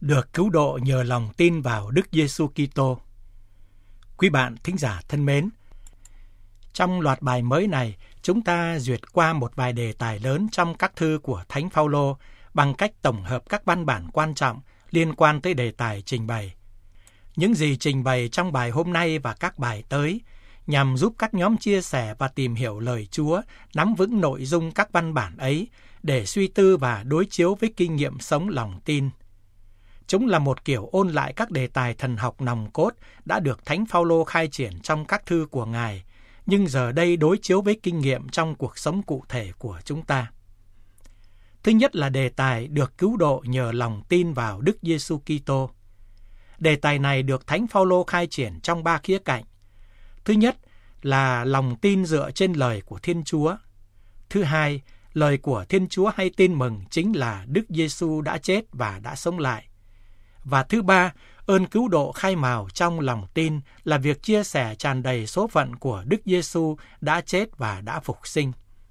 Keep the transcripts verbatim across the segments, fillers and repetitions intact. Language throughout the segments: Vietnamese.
được cứu độ nhờ lòng tin vào Đức Giêsu Kitô. Quý bạn thính giả thân mến, trong loạt bài mới này, chúng ta duyệt qua một vài đề tài lớn trong các thư của Thánh Phaolô bằng cách tổng hợp các văn bản quan trọng liên quan tới đề tài trình bày. Những gì trình bày trong bài hôm nay và các bài tới nhằm giúp các nhóm chia sẻ và tìm hiểu lời Chúa, nắm vững nội dung các văn bản ấy để suy tư và đối chiếu với kinh nghiệm sống lòng tin. Chúng là một kiểu ôn lại các đề tài thần học nòng cốt đã được Thánh Phaolô khai triển trong các thư của Ngài, nhưng giờ đây đối chiếu với kinh nghiệm trong cuộc sống cụ thể của chúng ta. Thứ nhất là đề tài được cứu độ nhờ lòng tin vào Đức Giêsu Kitô. Đề tài này được Thánh Phaolô khai triển trong ba khía cạnh. Thứ nhất là lòng tin dựa trên lời của Thiên Chúa. Thứ hai, lời của Thiên Chúa hay tin mừng chính là Đức Giêsu đã chết và đã sống lại. Và thứ ba, ơn cứu độ khai mào trong lòng tin là việc chia sẻ tràn đầy số phận của Đức Giêsu đã chết và đã phục sinh.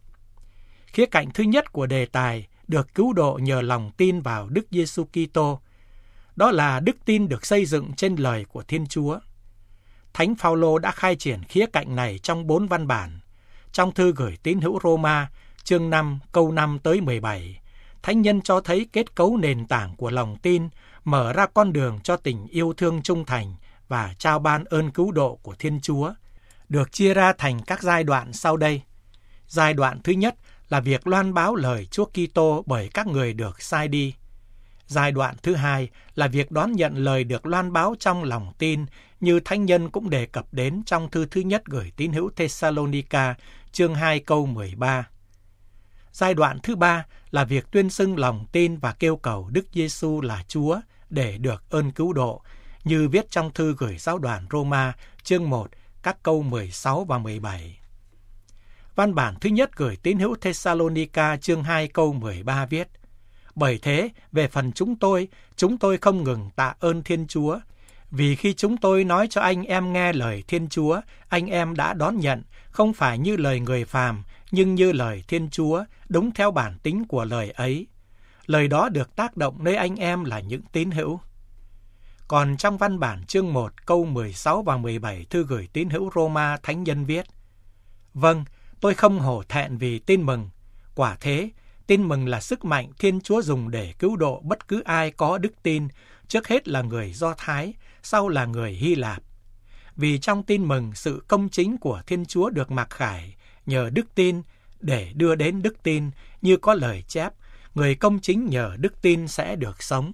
Khía cạnh thứ nhất của đề tài được cứu độ nhờ lòng tin vào Đức Giêsu Kitô, đó là đức tin được xây dựng trên lời của Thiên Chúa. Thánh Phaolô đã khai triển khía cạnh này trong bốn văn bản. Trong thư gửi tín hữu Roma, chương năm, câu năm tới mười bảy, Thánh nhân cho thấy kết cấu nền tảng của lòng tin, mở ra con đường cho tình yêu thương trung thành và trao ban ơn cứu độ của Thiên Chúa, được chia ra thành các giai đoạn sau đây. Giai đoạn thứ nhất là việc loan báo lời Chúa Kitô bởi các người được sai đi. Giai đoạn thứ hai là việc đón nhận lời được loan báo trong lòng tin, như Thánh nhân cũng đề cập đến trong thư thứ nhất gửi tín hữu Thessalonica, chương hai câu mười ba. Giai đoạn thứ ba là việc tuyên xưng lòng tin và kêu cầu Đức Giêsu là Chúa để được ơn cứu độ, như viết trong thư gửi giáo đoàn Roma, chương một, các câu mười sáu và mười bảy. Văn bản thứ nhất gửi tín hữu Thessalonica, chương hai câu mười ba viết: Bởi thế, về phần chúng tôi, chúng tôi không ngừng tạ ơn Thiên Chúa, vì khi chúng tôi nói cho anh em nghe lời Thiên Chúa, anh em đã đón nhận, không phải như lời người phàm, nhưng như lời Thiên Chúa, đúng theo bản tính của lời ấy. Lời đó được tác động nơi anh em là những tín hữu. Còn trong văn bản chương một, câu mười sáu và mười bảy thư gửi tín hữu Roma, Thánh nhân viết: Vâng, tôi không hổ thẹn vì tin mừng. Quả thế, tin mừng là sức mạnh Thiên Chúa dùng để cứu độ bất cứ ai có đức tin, trước hết là người Do Thái, sau là người Hy Lạp. Vì trong tin mừng, sự công chính của Thiên Chúa được mặc khải nhờ đức tin để đưa đến đức tin, như có lời chép: người công chính nhờ đức tin sẽ được sống.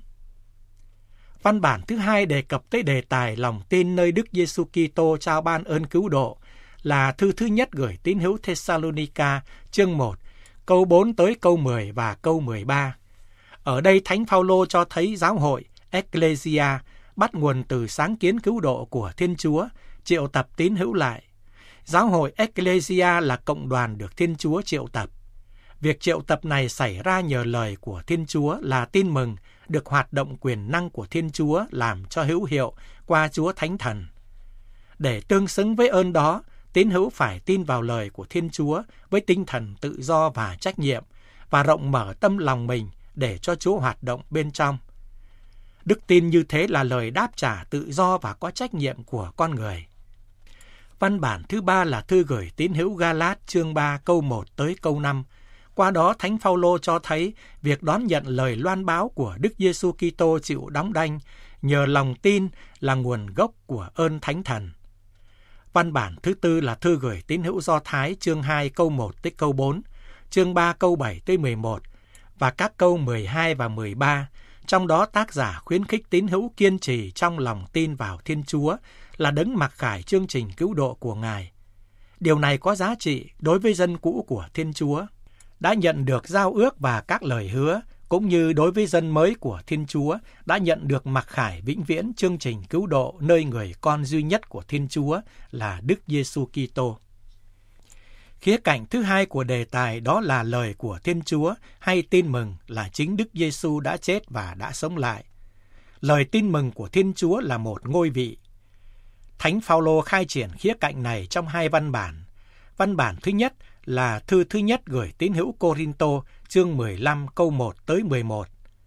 Văn bản thứ hai đề cập tới đề tài lòng tin nơi Đức Giêsu Kitô trao ban ơn cứu độ là thư thứ nhất gửi tín hữu Thessalonica, chương một, câu bốn tới câu mười và câu mười ba. Ở đây Thánh Phaolô cho thấy giáo hội Ecclesia bắt nguồn từ sáng kiến cứu độ của Thiên Chúa, triệu tập tín hữu lại. Giáo hội Ecclesia là cộng đoàn được Thiên Chúa triệu tập. Việc triệu tập này xảy ra nhờ lời của Thiên Chúa là tin mừng, được hoạt động quyền năng của Thiên Chúa làm cho hữu hiệu qua Chúa Thánh Thần. Để tương xứng với ơn đó, tín hữu phải tin vào lời của Thiên Chúa với tinh thần tự do và trách nhiệm, và rộng mở tâm lòng mình để cho Chúa hoạt động bên trong. Đức tin như thế là lời đáp trả tự do và có trách nhiệm của con người. Văn bản thứ ba là thư gửi tín hữu Ga-lát, chương ba, câu một tới câu năm. Qua đó Thánh Phaolô cho thấy việc đón nhận lời loan báo của Đức Giêsu Kitô chịu đóng đanh nhờ lòng tin là nguồn gốc của ơn Thánh Thần. Văn bản thứ tư là thư gửi tín hữu Do Thái, chương hai, câu một tới câu bốn, chương ba, câu bảy tới mười một và các câu mười hai và mười ba. Trong đó tác giả khuyến khích tín hữu kiên trì trong lòng tin vào Thiên Chúa là đấng mặc khải chương trình cứu độ của Ngài. Điều này có giá trị đối với dân cũ của Thiên Chúa, đã nhận được giao ước và các lời hứa, cũng như đối với dân mới của Thiên Chúa đã nhận được mặc khải vĩnh viễn chương trình cứu độ nơi người con duy nhất của Thiên Chúa là Đức Giêsu Kitô. Khía cạnh thứ hai của đề tài đó là lời của Thiên Chúa hay tin mừng là chính Đức Giêsu đã chết và đã sống lại. Lời tin mừng của Thiên Chúa là một ngôi vị. Thánh Phaolô khai triển khía cạnh này trong hai văn bản. Văn bản thứ nhất là thư thứ nhất gửi tín hữu Cô-rin-tô, chương mười lăm câu một tới mười một.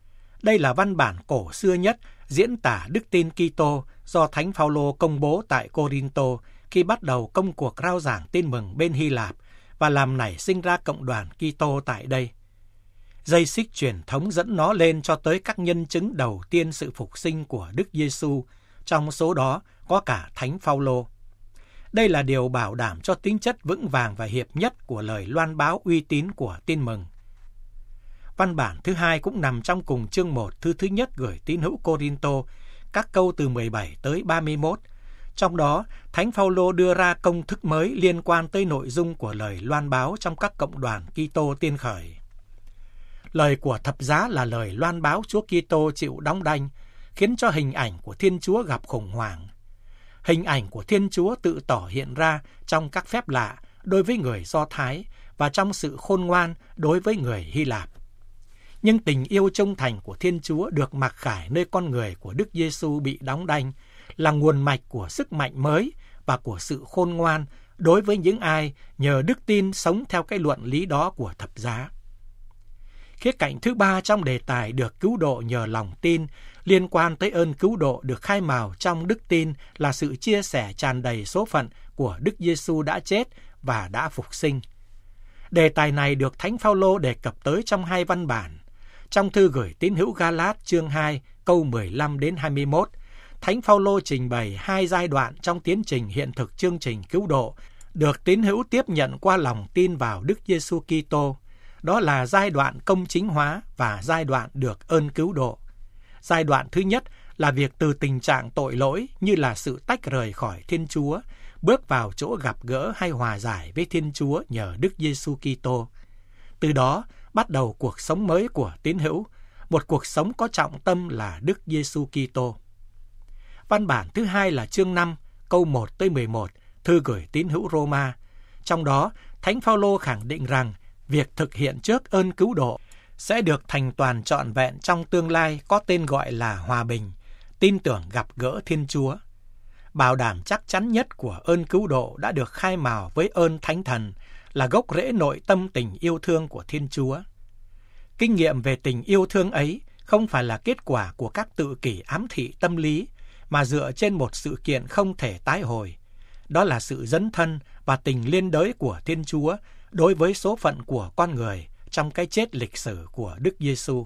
Đây là văn bản cổ xưa nhất diễn tả đức tin Kitô do Thánh Phaolô công bố tại Cô-rinh-tô khi bắt đầu công cuộc rao giảng tin mừng bên Hy Lạp và làm nảy sinh ra cộng đoàn Kitô tại đây. Dây xích truyền thống dẫn nó lên cho tới các nhân chứng đầu tiên sự phục sinh của Đức Giêsu, trong số đó có cả Thánh Phaolô. Đây là điều bảo đảm cho tính chất vững vàng và hiệp nhất của lời loan báo uy tín của tin mừng. Văn bản thứ hai cũng nằm trong cùng chương một thư thứ nhất gửi tín hữu Cô-rinh-tô, các câu từ mười bảy tới ba mươi mốt. Trong đó, Thánh Phaolô đưa ra công thức mới liên quan tới nội dung của lời loan báo trong các cộng đoàn Kitô tiên khởi. Lời của thập giá là lời loan báo Chúa Kitô chịu đóng đanh, khiến cho hình ảnh của Thiên Chúa gặp khủng hoảng. Hình ảnh của Thiên Chúa tự tỏ hiện ra trong các phép lạ đối với người Do Thái và trong sự khôn ngoan đối với người Hy Lạp. Nhưng tình yêu trung thành của Thiên Chúa được mặc khải nơi con người của Đức Giêsu bị đóng đanh là nguồn mạch của sức mạnh mới và của sự khôn ngoan đối với những ai nhờ đức tin sống theo cái luận lý đó của thập giá. Khía cạnh thứ ba trong đề tài được cứu độ nhờ lòng tin liên quan tới ơn cứu độ được khai mào trong đức tin là sự chia sẻ tràn đầy số phận của Đức Giêsu đã chết và đã phục sinh. Đề tài này được Thánh Phaolô đề cập tới trong hai văn bản. Trong thư gửi tín hữu Ga-lát chương hai câu mười lăm đến hai mươi mốt, Thánh Phaolô trình bày hai giai đoạn trong tiến trình hiện thực chương trình cứu độ được tín hữu tiếp nhận qua lòng tin vào Đức Giêsu Kitô. Đó là giai đoạn công chính hóa và giai đoạn được ơn cứu độ. Giai đoạn thứ nhất là việc từ tình trạng tội lỗi như là sự tách rời khỏi Thiên Chúa, bước vào chỗ gặp gỡ hay hòa giải với Thiên Chúa nhờ Đức Giêsu Kitô. Từ đó bắt đầu cuộc sống mới của tín hữu, một cuộc sống có trọng tâm là Đức Giêsu Kitô. Văn bản thứ hai là chương năm, câu một tới mười một, thư gửi tín hữu Roma. Trong đó, Thánh Phaolô khẳng định rằng việc thực hiện trước ơn cứu độ sẽ được thành toàn trọn vẹn trong tương lai có tên gọi là hòa bình, tin tưởng gặp gỡ Thiên Chúa. Bảo đảm chắc chắn nhất của ơn cứu độ đã được khai mào với ơn Thánh Thần là gốc rễ nội tâm tình yêu thương của Thiên Chúa. Kinh nghiệm về tình yêu thương ấy không phải là kết quả của các tự kỷ ám thị tâm lý, mà dựa trên một sự kiện không thể tái hồi. Đó là sự dấn thân và tình liên đới của Thiên Chúa đối với số phận của con người trong cái chết lịch sử của Đức Giêsu.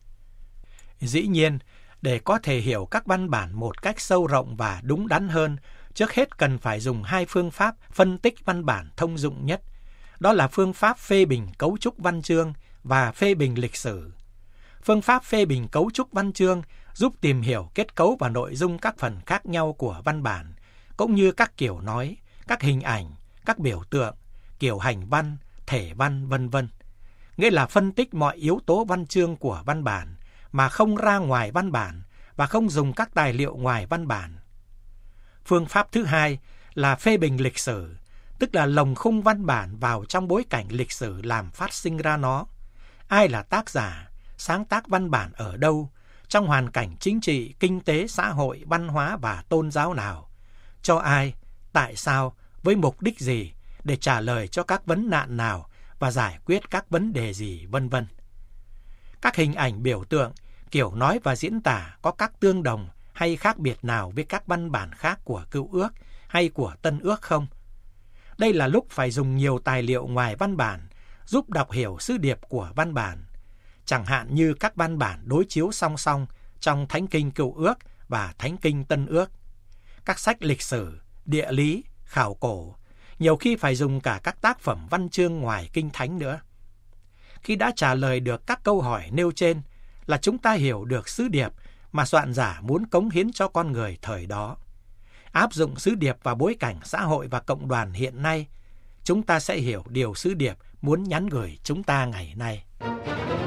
Dĩ nhiên, để có thể hiểu các văn bản một cách sâu rộng và đúng đắn hơn, trước hết cần phải dùng hai phương pháp phân tích văn bản thông dụng nhất. Đó là phương pháp phê bình cấu trúc văn chương và phê bình lịch sử. Phương pháp phê bình cấu trúc văn chương giúp tìm hiểu kết cấu và nội dung các phần khác nhau của văn bản, cũng như các kiểu nói, các hình ảnh, các biểu tượng, kiểu hành văn, thể văn, vân vân. Nghĩa là phân tích mọi yếu tố văn chương của văn bản mà không ra ngoài văn bản và không dùng các tài liệu ngoài văn bản. Phương pháp thứ hai là phê bình lịch sử, tức là lồng khung văn bản vào trong bối cảnh lịch sử làm phát sinh ra nó. Ai là tác giả, sáng tác văn bản ở đâu, trong hoàn cảnh chính trị, kinh tế, xã hội, văn hóa và tôn giáo nào, cho ai, tại sao, với mục đích gì, để trả lời cho các vấn nạn nào và giải quyết các vấn đề gì, vân vân. Các hình ảnh biểu tượng, kiểu nói và diễn tả có các tương đồng hay khác biệt nào với các văn bản khác của Cựu Ước hay của Tân Ước không? Đây là lúc phải dùng nhiều tài liệu ngoài văn bản giúp đọc hiểu sứ điệp của văn bản, chẳng hạn như các văn bản đối chiếu song song trong Thánh Kinh Cựu Ước và Thánh Kinh Tân Ước, các sách lịch sử, địa lý, khảo cổ, nhiều khi phải dùng cả các tác phẩm văn chương ngoài Kinh Thánh nữa. Khi đã trả lời được các câu hỏi nêu trên là chúng ta hiểu được sứ điệp mà soạn giả muốn cống hiến cho con người thời đó. Áp dụng sứ điệp vào bối cảnh xã hội và cộng đoàn hiện nay, chúng ta sẽ hiểu điều sứ điệp muốn nhắn gửi chúng ta ngày nay.